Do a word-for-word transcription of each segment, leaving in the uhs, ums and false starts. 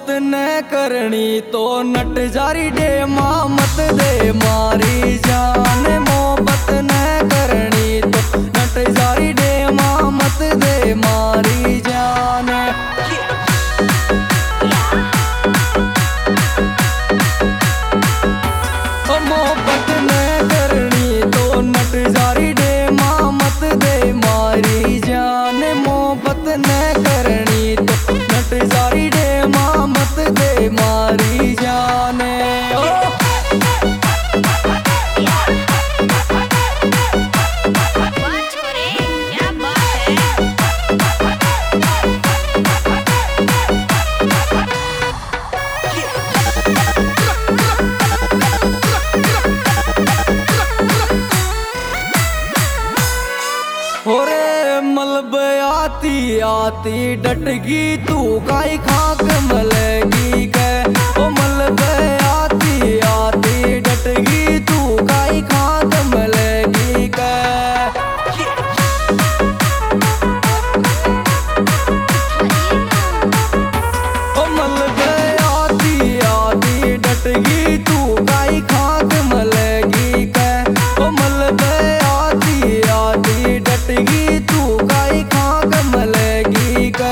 मोहब्बत न करनी तो नट जारी दे माँ मत दे मारी जान। मोहब्बत न करनी तो नट जारी दे माँ मत दे मारी जान। मोहब्बत न करनी तो नट जारी दे माँ मत दे मारी जान। मोहब्बत न करनी तो नट जारी दे माँ मत दे मारी जान। होरे मलब आती आती डटगी तू काई खाक मलेगी के। ओ मलब आती आती डटगी तू काई खाक मलेगी के। ओ मलब आती आती डटगी तू काई खाक मलेगी के। ओ मलब आती आती डटगी तू काई खाक मलेगी के।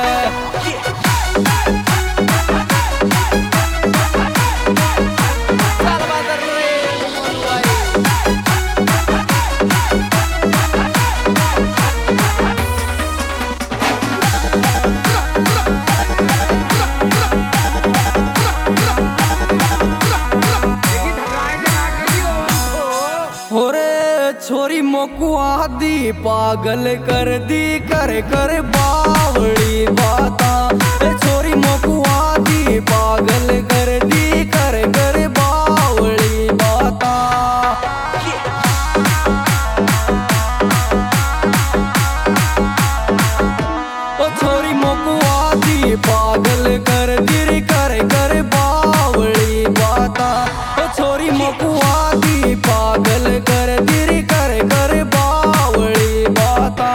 होरे छोरी मोकुआ दी पागल कर दी कर कर बावड़ी बाता। छोरी मोकुआ दी पागल कर दी कर कर बावड़ी बाता। ओ छोरी मोकुआ दी पागल कर दी कर कर बावड़ी बाता। ओ छोरी मोकुआ दी पागल कर दी कर कर बावड़ी बाता।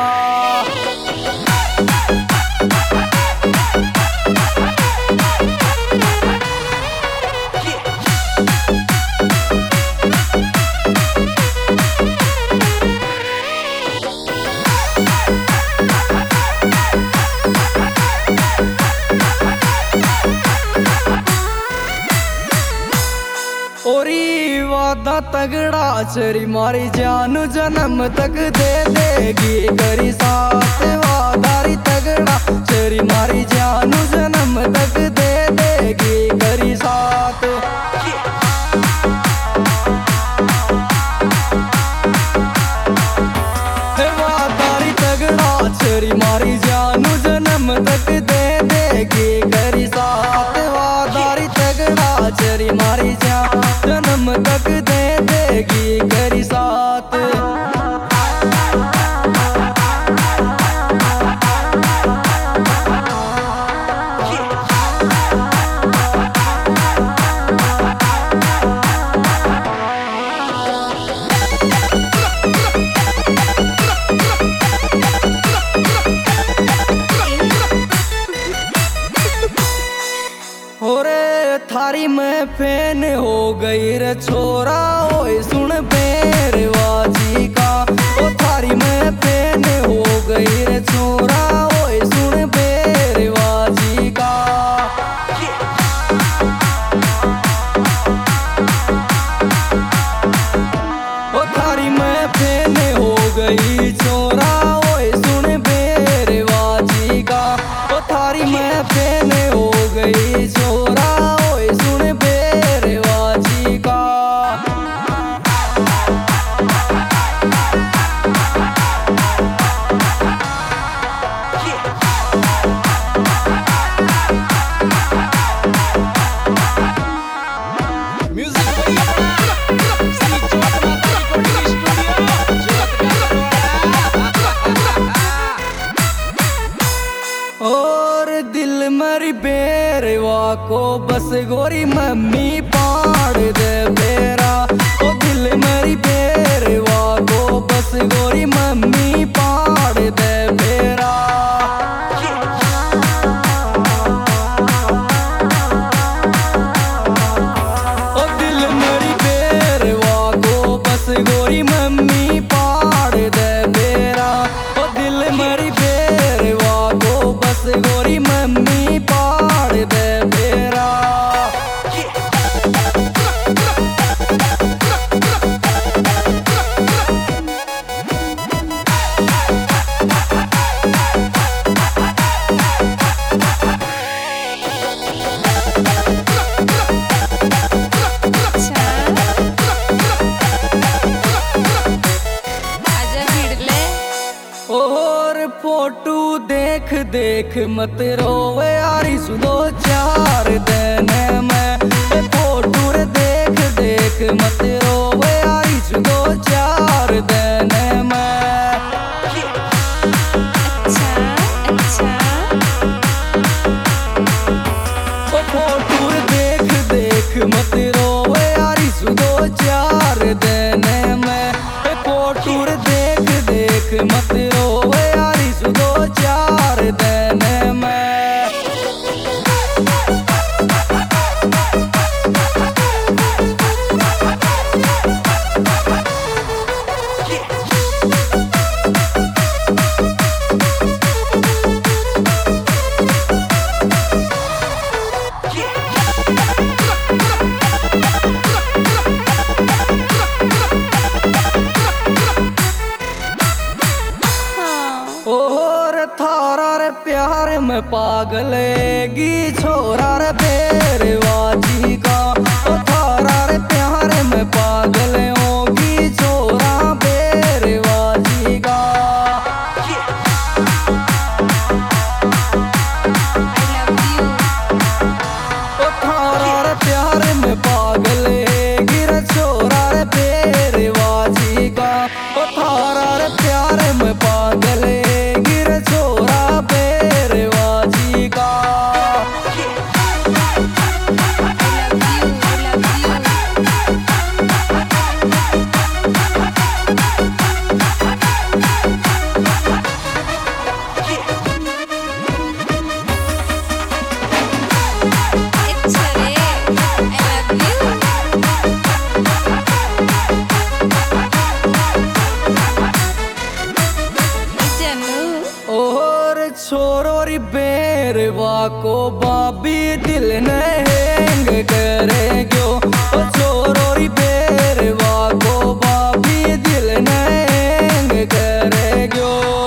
ओरी वादा तगड़ा चरी मारी जान जन्म तक दे देगी करी साथ। वादारी तगड़ा चरी मारी जान जन्म तक दे देगी करी साथ। वादारी तगड़ा चरी मारी जान जन्म तक दे देगी करी साथ। वादारी तगड़ा चरी मारी जान जन्म तक दे देगी करी साथ। होरे थारी में फैन हो गई रे छोरा ओए सुन बेरवाजी का। ओ थारी में फैन हो गई रे छोरा ओए सुन बेरवाजी का। ओ थारी में फैन हो गई छोरा ओए सुन बेरवाजी का। ओ थारी में फैन हो गई छोरा ओए सुन बेरवाजी का। और दिल मरी बेरवा को बस गोरी मम्मी पाड़ दे बेरा। ओ दिल मरी बेरवा को बस गोरी मम्मी पाड़ दे बेरा। देख मत रोवे यारी सुदो चार दिन में फोटो रे देख देख मत रोवे यारी सुदो चार दिन में। अच्छा अच्छा फोटो रे देख देख मत रोवे यारी सुदो चार दिन में फोटो रे देख देख मत रोवे यारी सुदो चार दिन में। और थारा रे प्यार में पागलेगी छोरा रे बेरवाजी का ओ थारा रे प्यार में पागल होगी छोरा बेरवाजी का। ओ थारा रे प्यार में पागलेगी रे छोरा रे बेरवाजी का ओ थारा रे प्यार में पागल छोरोरी बेरवा को बाबी दिल न हैंग करेग्यो ओ छोरोरी बेरवा को बाबी दिल न हैंग करेग्यो।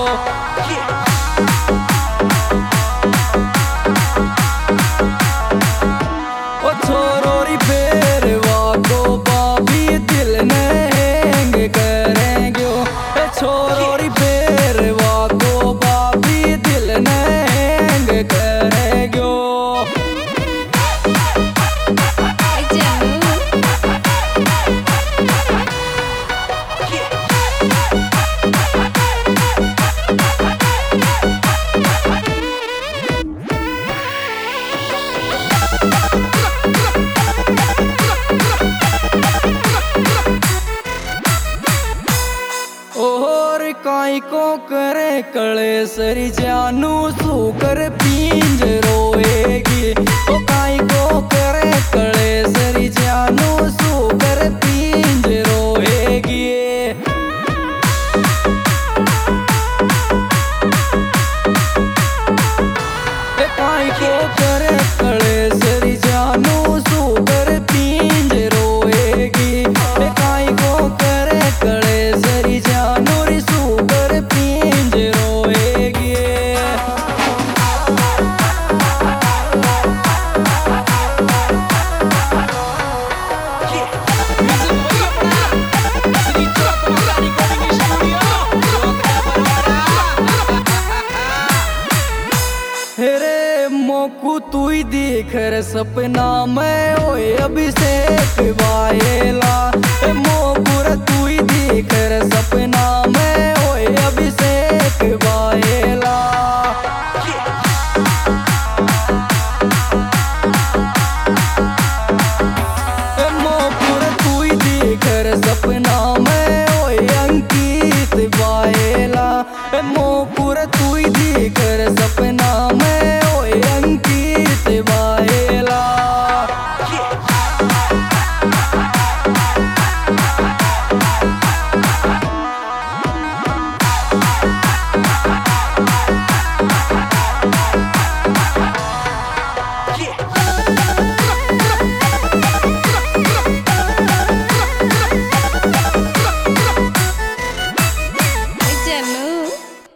ओ छोरोरी बेरवा को बाबी दिल न हैंग करेग्यो ओ छोरोरी बेरवा को बाबी दिल न हैंग करेग्यो। और काई को करे कले सरी जानू सूकर पींज रोएगी ओ काई को करे कले सरी जानू सूकर पींज रोएगी। काई को करे कले सरी जानू सूकर पींज रोएगी काई को करे कले सरी जानू री सूकर पींज रोएगी। मोकू तू ही दिख रे सपना में ओए अभिषेक।